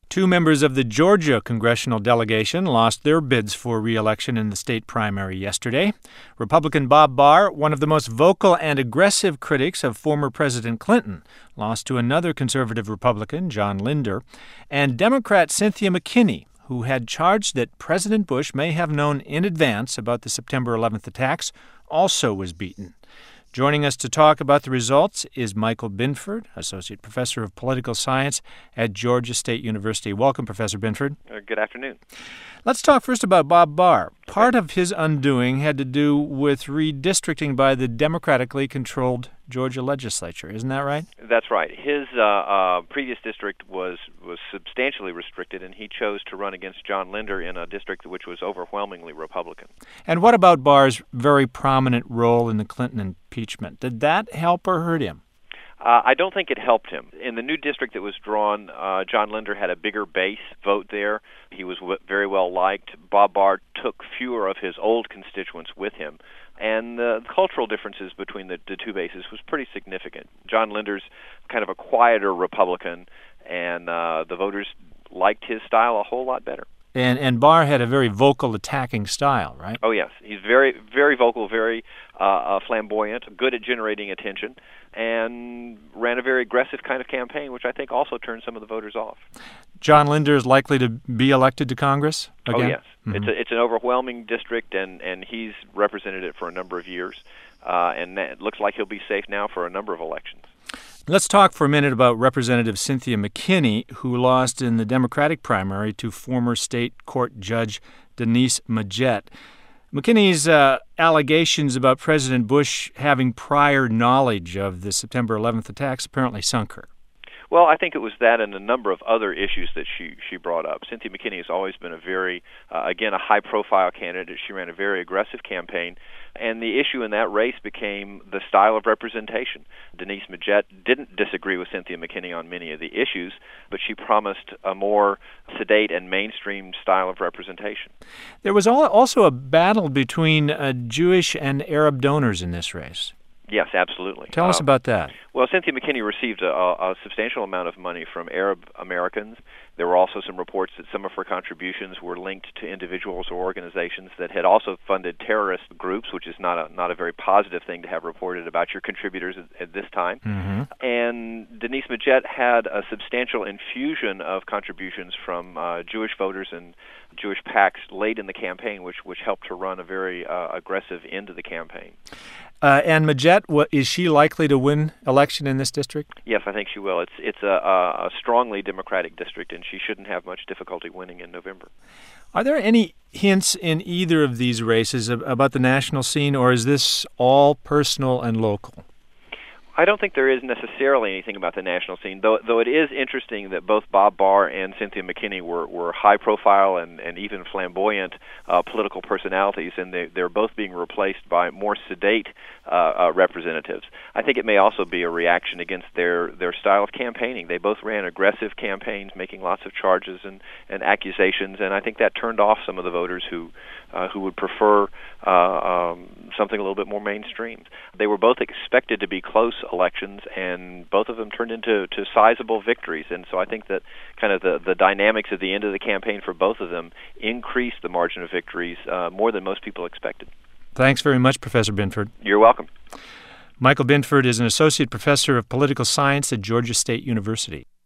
Two members of the Georgia congressional delegation lost their bids for re-election in the state primary yesterday. Republican Bob Barr, one of the most vocal and aggressive critics of former President Clinton, lost to another conservative Republican, John Linder, and Democrat Cynthia McKinney, who had charged that President Bush may have known in advance about the September 11th attacks, also was beaten. Joining us to talk about the results is Michael Binford, Associate Professor of Political Science at Georgia State University. Welcome, Professor Binford. Good afternoon. Let's talk first about Bob Barr. Part of his undoing had to do with redistricting by the democratically controlled Georgia legislature. Isn't that right? That's right. His previous district was substantially restricted, and he chose to run against John Linder in a district which was overwhelmingly Republican. And what about Barr's very prominent role in the Clinton impeachment? Did that help or hurt him? I don't think it helped him. In the new district that was drawn, John Linder had a bigger base vote there. He was very well liked. Bob Barr took fewer of his old constituents with him. And the cultural differences between the two bases was pretty significant. John Linder's kind of a quieter Republican, and the voters liked his style a whole lot better. And Barr had a very vocal, attacking style, right? Oh, yes. He's very, very vocal, very flamboyant, good at generating attention, and ran a very aggressive kind of campaign, which I think also turned some of the voters off. John Linder is likely to be elected to Congress again? Oh, yes. Mm-hmm. It's an overwhelming district, and he's represented it for a number of years, and it looks like he'll be safe now for a number of elections. Let's talk for a minute about Representative Cynthia McKinney, who lost in the Democratic primary to former state court judge Denise Majette. McKinney's allegations about President Bush having prior knowledge of the September 11th attacks apparently sunk her. Well, I think it was that and a number of other issues that she brought up. Cynthia McKinney has always been a very, again, a high-profile candidate. She ran a very aggressive campaign, and the issue in that race became the style of representation. Denise Majette didn't disagree with Cynthia McKinney on many of the issues, but she promised a more sedate and mainstream style of representation. There was also a battle between Jewish and Arab donors in this race. Yes, absolutely. Tell us about that. Well, Cynthia McKinney received a substantial amount of money from Arab Americans. There were also some reports that some of her contributions were linked to individuals or organizations that had also funded terrorist groups, which is not a very positive thing to have reported about your contributors at this time. Mm-hmm. And Denise Majette had a substantial infusion of contributions from Jewish voters and Jewish PACs late in the campaign, which helped her run a very aggressive end of the campaign. And Majette, is she likely to win election in this district? Yes, I think she will. It's a strongly Democratic district, and she shouldn't have much difficulty winning in November. Are there any hints in either of these races about the national scene, or is this all personal and local? I don't think there is necessarily anything about the national scene, though it is interesting that both Bob Barr and Cynthia McKinney were high-profile and even flamboyant political personalities, and they're both being replaced by more sedate representatives. I think it may also be a reaction against their style of campaigning. They both ran aggressive campaigns, making lots of charges and accusations, and I think that turned off some of the voters who would prefer something a little bit more mainstream. They were both expected to be close elections, and both of them turned into sizable victories. And so I think that kind of the dynamics at the end of the campaign for both of them increased the margin of victories more than most people expected. Thanks very much, Professor Binford. You're welcome. Michael Binford is an associate professor of political science at Georgia State University.